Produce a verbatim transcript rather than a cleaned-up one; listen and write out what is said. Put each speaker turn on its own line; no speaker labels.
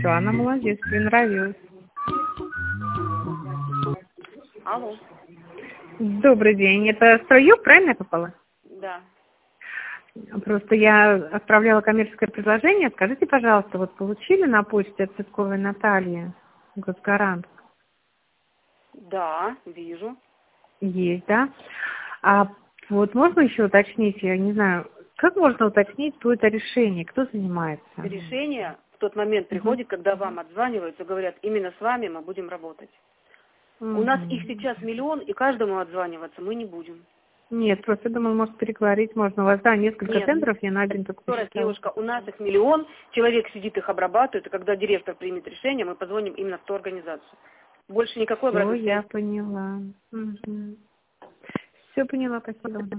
Да, она молодец, мне нравилась.
Алло.
Добрый день. Это Строю, правильно я попала?
Да.
Просто я отправляла коммерческое предложение. Скажите, пожалуйста, вот получили на почте от Цветковой Натальи Госгарант?
Да, вижу.
Есть, да? А вот можно еще уточнить, я не знаю, как можно уточнить, кто это решение, кто занимается?
Решение в тот момент приходит, когда вам отзваниваются, говорят, именно с вами мы будем работать.
Угу.
У нас их сейчас миллион, и каждому отзваниваться мы не будем.
Нет, просто думала, может, переговорить можно. У вас, да, несколько
Нет,
тендеров, я на один только
еще раз,
посчитала.
девушка, у нас их миллион, человек сидит, их обрабатывает, и когда директор примет решение, мы позвоним именно в ту организацию. Больше никакой
Все,
обратной связи.
я поняла. Угу. Все поняла, спасибо.